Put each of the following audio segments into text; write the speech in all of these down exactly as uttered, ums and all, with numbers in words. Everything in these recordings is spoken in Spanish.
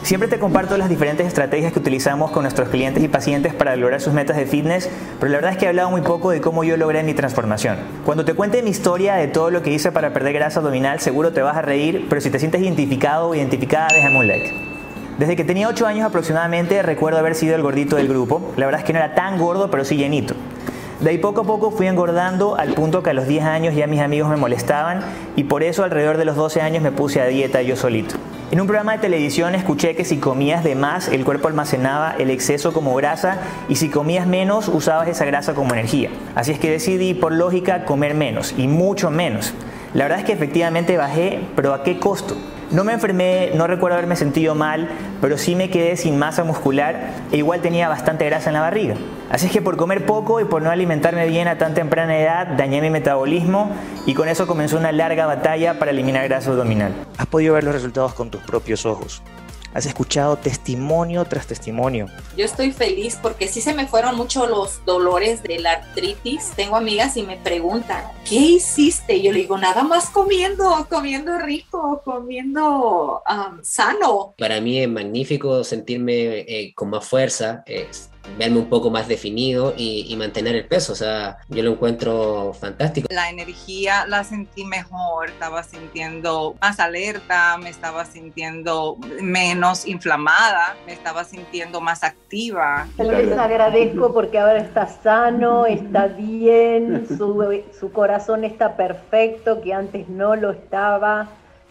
Siempre te comparto las diferentes estrategias que utilizamos con nuestros clientes y pacientes para lograr sus metas de fitness, pero la verdad es que he hablado muy poco de cómo yo logré mi transformación. Cuando te cuente mi historia de todo lo que hice para perder grasa abdominal, seguro te vas a reír, pero si te sientes identificado o identificada, déjame un like. Desde que tenía ocho años aproximadamente, recuerdo haber sido el gordito del grupo. La verdad es que no era tan gordo, pero sí llenito. De ahí poco a poco fui engordando al punto que a los diez años ya mis amigos me molestaban y por eso alrededor de los doce años me puse a dieta yo solito. En un programa de televisión escuché que si comías de más, el cuerpo almacenaba el exceso como grasa y si comías menos, usabas esa grasa como energía. Así es que decidí, por lógica, comer menos y mucho menos. La verdad es que efectivamente bajé, pero ¿a qué costo? No me enfermé, no recuerdo haberme sentido mal, pero sí me quedé sin masa muscular e igual tenía bastante grasa en la barriga. Así es que por comer poco y por no alimentarme bien a tan temprana edad, dañé mi metabolismo y con eso comenzó una larga batalla para eliminar grasa abdominal. Has podido ver los resultados con tus propios ojos. Has escuchado testimonio tras testimonio. Yo estoy feliz porque sí se me fueron mucho los dolores de la artritis. Tengo amigas y me preguntan, ¿qué hiciste? Yo le digo, nada más comiendo, comiendo rico, comiendo um, sano. Para mí es magnífico sentirme eh, con más fuerza, eh, verme un poco más definido y, y mantener el peso. O sea, yo lo encuentro fantástico. La energía la sentí mejor, estaba sintiendo más alerta, me estaba sintiendo menos inflamada, me estaba sintiendo más activa. Les agradezco porque ahora está sano, está bien, su, su corazón está perfecto, que antes no lo estaba,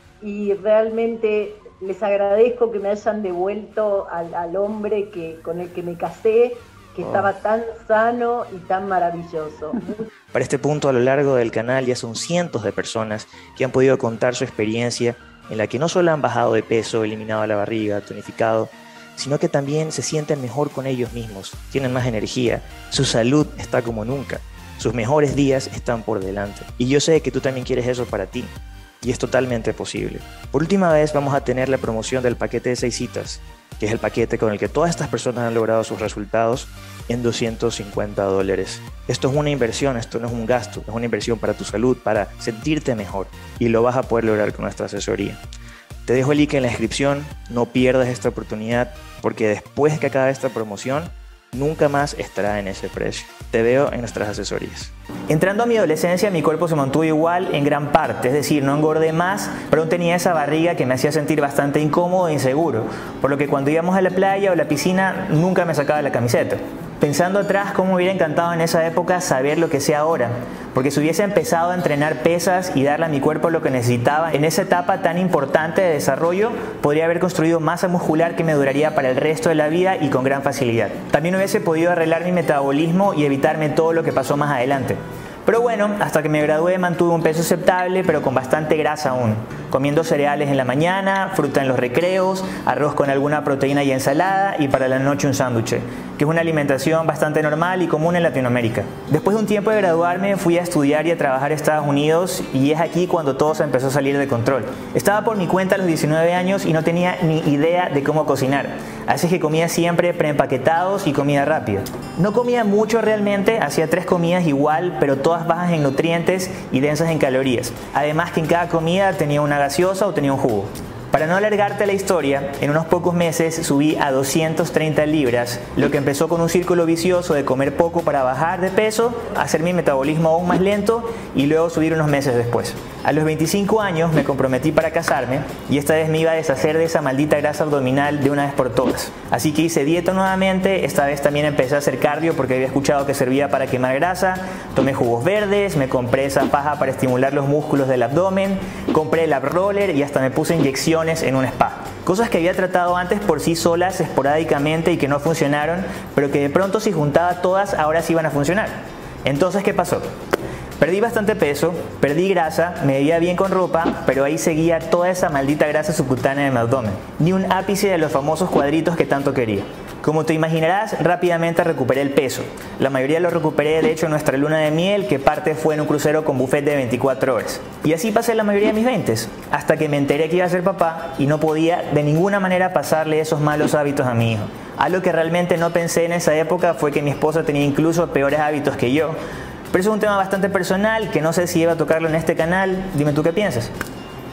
y realmente les agradezco que me hayan devuelto al, al hombre que, con el que me casé, que oh. estaba tan sano y tan maravilloso. Para este punto, a lo largo del canal ya son cientos de personas que han podido contar su experiencia en la que no solo han bajado de peso, eliminado la barriga, tonificado, sino que también se sienten mejor con ellos mismos, tienen más energía, su salud está como nunca, sus mejores días están por delante. Y yo sé que tú también quieres eso para ti. Y es totalmente posible. Por última vez vamos a tener la promoción del paquete de seis citas, que es el paquete con el que todas estas personas han logrado sus resultados en doscientos cincuenta dólares. Esto es una inversión, esto no es un gasto, es una inversión para tu salud, para sentirte mejor y lo vas a poder lograr con nuestra asesoría. Te dejo el link en la descripción, no pierdas esta oportunidad porque después que acabe esta promoción, nunca más estará en ese precio. Te veo en nuestras asesorías. Entrando a mi adolescencia, mi cuerpo se mantuvo igual en gran parte, es decir, no engordé más, pero aún tenía esa barriga que me hacía sentir bastante incómodo e inseguro, por lo que cuando íbamos a la playa o la piscina nunca me sacaba la camiseta. Pensando atrás, cómo me hubiera encantado en esa época saber lo que sé ahora, porque si hubiese empezado a entrenar pesas y darle a mi cuerpo lo que necesitaba en esa etapa tan importante de desarrollo, podría haber construido masa muscular que me duraría para el resto de la vida y con gran facilidad. También hubiese podido arreglar mi metabolismo y evitarme todo lo que pasó más adelante. Pero bueno, hasta que me gradué mantuve un peso aceptable, pero con bastante grasa aún, comiendo cereales en la mañana, fruta en los recreos, arroz con alguna proteína y ensalada, y para la noche un sándwich, que es una alimentación bastante normal y común en Latinoamérica. Después de un tiempo de graduarme, fui a estudiar y a trabajar a Estados Unidos, y es aquí cuando todo se empezó a salir de control. Estaba por mi cuenta a los diecinueve años y no tenía ni idea de cómo cocinar, así que comía siempre preempaquetados y comida rápida. No comía mucho realmente, hacía tres comidas igual, pero todas bajas en nutrientes y densas en calorías. Además que en cada comida tenía una gaseosa o tenía un jugo. Para no alargarte la historia, en unos pocos meses subí a doscientas treinta libras, lo que empezó con un círculo vicioso de comer poco para bajar de peso, hacer mi metabolismo aún más lento y luego subir unos meses después. A los veinticinco años me comprometí para casarme y esta vez me iba a deshacer de esa maldita grasa abdominal de una vez por todas. Así que hice dieta nuevamente, esta vez también empecé a hacer cardio porque había escuchado que servía para quemar grasa, tomé jugos verdes, me compré esa paja para estimular los músculos del abdomen, compré el ab roller y hasta me puse inyecciones en un spa. Cosas que había tratado antes por sí solas, esporádicamente y que no funcionaron, pero que de pronto si juntaba todas ahora sí iban a funcionar. Entonces, ¿qué pasó? Perdí bastante peso, perdí grasa, me veía bien con ropa, pero ahí seguía toda esa maldita grasa subcutánea de mi abdomen. Ni un ápice de los famosos cuadritos que tanto quería. Como te imaginarás, rápidamente recuperé el peso. La mayoría lo recuperé de hecho en nuestra luna de miel, que parte fue en un crucero con buffet de veinticuatro horas. Y así pasé la mayoría de mis veintes, hasta que me enteré que iba a ser papá y no podía de ninguna manera pasarle esos malos hábitos a mi hijo. Algo que realmente no pensé en esa época fue que mi esposa tenía incluso peores hábitos que yo. Pero eso es un tema bastante personal que no sé si iba a tocarlo en este canal. Dime tú qué piensas.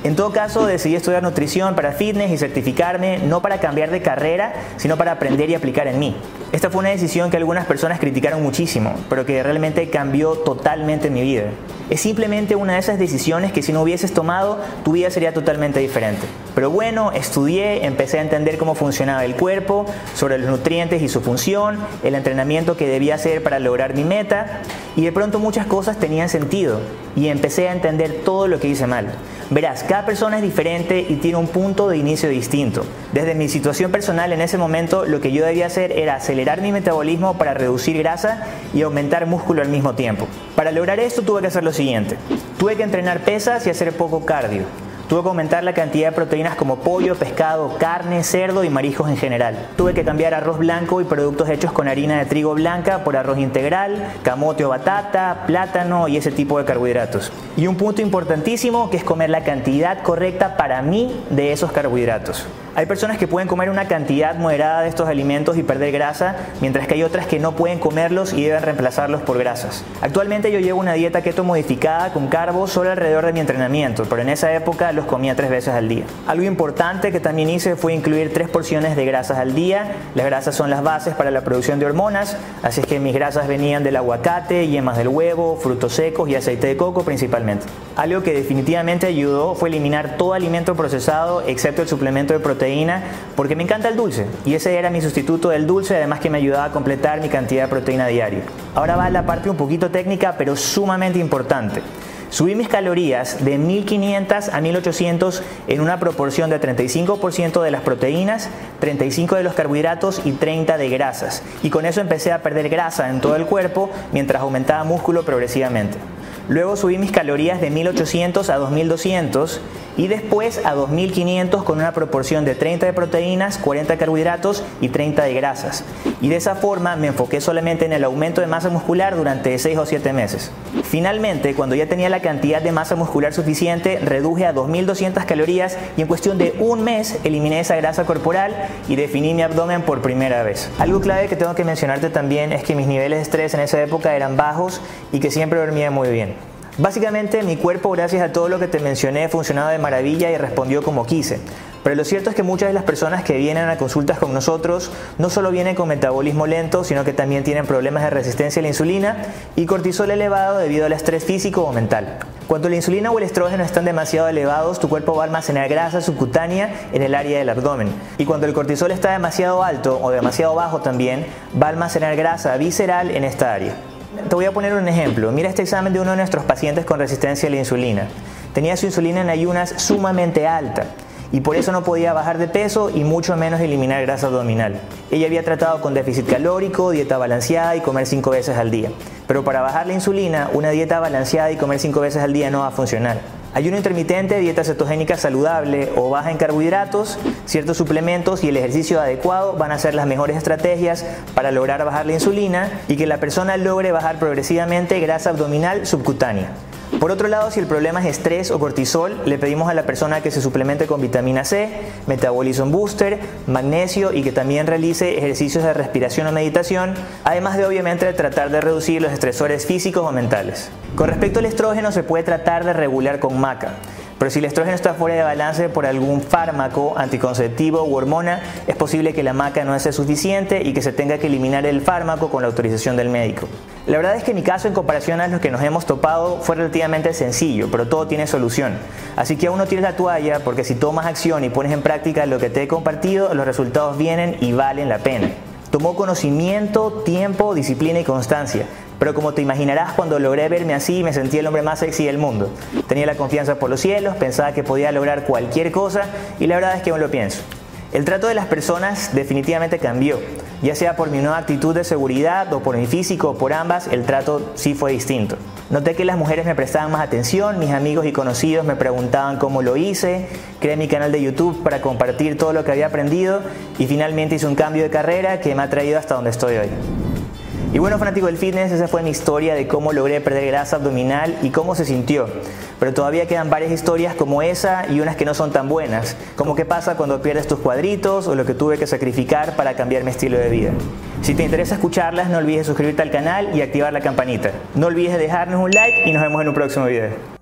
En todo caso, decidí estudiar nutrición para fitness y certificarme, no para cambiar de carrera, sino para aprender y aplicar en mí. Esta fue una decisión que algunas personas criticaron muchísimo, pero que realmente cambió totalmente mi vida. Es simplemente una de esas decisiones que si no hubieses tomado, tu vida sería totalmente diferente. Pero bueno, estudié, empecé a entender cómo funcionaba el cuerpo, sobre los nutrientes y su función, el entrenamiento que debía hacer para lograr mi meta, y de pronto muchas cosas tenían sentido, y empecé a entender todo lo que hice mal. Verás, cada persona es diferente y tiene un punto de inicio distinto. Desde mi situación personal en ese momento, lo que yo debía hacer era acelerar mi metabolismo para reducir grasa y aumentar músculo al mismo tiempo. Para lograr esto tuve que hacer lo siguiente. Tuve que entrenar pesas y hacer poco cardio. Tuve que aumentar la cantidad de proteínas como pollo, pescado, carne, cerdo y mariscos en general. Tuve que cambiar arroz blanco y productos hechos con harina de trigo blanca por arroz integral, camote o batata, plátano y ese tipo de carbohidratos. Y un punto importantísimo que es comer la cantidad correcta para mí de esos carbohidratos. Hay personas que pueden comer una cantidad moderada de estos alimentos y perder grasa, mientras que hay otras que no pueden comerlos y deben reemplazarlos por grasas. Actualmente yo llevo una dieta keto modificada con carbos solo alrededor de mi entrenamiento, pero en esa época los comía tres veces al día. Algo importante que también hice fue incluir tres porciones de grasas al día. Las grasas son las bases para la producción de hormonas, así es que mis grasas venían del aguacate, yemas del huevo, frutos secos y aceite de coco principalmente. Algo que definitivamente ayudó fue eliminar todo alimento procesado excepto el suplemento de proteína, porque me encanta el dulce y ese era mi sustituto del dulce, además que me ayudaba a completar mi cantidad de proteína diaria. Ahora va la parte un poquito técnica pero sumamente importante. Subí mis calorías de mil quinientas a mil ochocientos en una proporción de treinta y cinco por ciento de las proteínas, treinta y cinco por ciento de los carbohidratos y treinta de grasas. Y con eso empecé a perder grasa en todo el cuerpo mientras aumentaba músculo progresivamente. Luego subí mis calorías de mil ochocientos a dos mil doscientos y después a dos mil quinientos con una proporción de treinta de proteínas, cuarenta de carbohidratos y treinta de grasas. Y de esa forma me enfoqué solamente en el aumento de masa muscular durante seis o siete meses. Finalmente, cuando ya tenía la cantidad de masa muscular suficiente, reduje a dos mil doscientas calorías y en cuestión de un mes eliminé esa grasa corporal y definí mi abdomen por primera vez. Algo clave que tengo que mencionarte también es que mis niveles de estrés en esa época eran bajos y que siempre dormía muy bien. Básicamente mi cuerpo, gracias a todo lo que te mencioné, funcionaba de maravilla y respondió como quise. Pero lo cierto es que muchas de las personas que vienen a consultas con nosotros no solo vienen con metabolismo lento, sino que también tienen problemas de resistencia a la insulina y cortisol elevado debido al estrés físico o mental. Cuando la insulina o el estrógeno están demasiado elevados, tu cuerpo va a almacenar grasa subcutánea en el área del abdomen. Y cuando el cortisol está demasiado alto o demasiado bajo también, va a almacenar grasa visceral en esta área. Te voy a poner un ejemplo. Mira este examen de uno de nuestros pacientes con resistencia a la insulina. Tenía su insulina en ayunas sumamente alta y por eso no podía bajar de peso y mucho menos eliminar grasa abdominal. Ella había tratado con déficit calórico, dieta balanceada y comer cinco veces al día. Pero para bajar la insulina, una dieta balanceada y comer cinco veces al día no va a funcionar. Ayuno intermitente, dieta cetogénica saludable o baja en carbohidratos, ciertos suplementos y el ejercicio adecuado van a ser las mejores estrategias para lograr bajar la insulina y que la persona logre bajar progresivamente grasa abdominal subcutánea. Por otro lado, si el problema es estrés o cortisol, le pedimos a la persona que se suplemente con vitamina C, Metabolism Booster, magnesio y que también realice ejercicios de respiración o meditación, además de obviamente tratar de reducir los estresores físicos o mentales. Con respecto al estrógeno, se puede tratar de regular con maca. Pero si el estrógeno está fuera de balance por algún fármaco, anticonceptivo u hormona, es posible que la maca no sea suficiente y que se tenga que eliminar el fármaco con la autorización del médico. La verdad es que mi caso en comparación a los que nos hemos topado fue relativamente sencillo, pero todo tiene solución. Así que aún no tires la toalla porque si tomas acción y pones en práctica lo que te he compartido, los resultados vienen y valen la pena. Tomó conocimiento, tiempo, disciplina y constancia. Pero como te imaginarás, cuando logré verme así, me sentí el hombre más sexy del mundo. Tenía la confianza por los cielos, pensaba que podía lograr cualquier cosa y la verdad es que aún lo pienso. El trato de las personas definitivamente cambió. Ya sea por mi nueva actitud de seguridad o por mi físico o por ambas, el trato sí fue distinto. Noté que las mujeres me prestaban más atención, mis amigos y conocidos me preguntaban cómo lo hice, creé mi canal de YouTube para compartir todo lo que había aprendido y finalmente hice un cambio de carrera que me ha traído hasta donde estoy hoy. Y bueno, fanático del fitness, esa fue mi historia de cómo logré perder grasa abdominal y cómo se sintió. Pero todavía quedan varias historias como esa y unas que no son tan buenas, como qué pasa cuando pierdes tus cuadritos o lo que tuve que sacrificar para cambiar mi estilo de vida. Si te interesa escucharlas, no olvides suscribirte al canal y activar la campanita. No olvides dejarnos un like y nos vemos en un próximo video.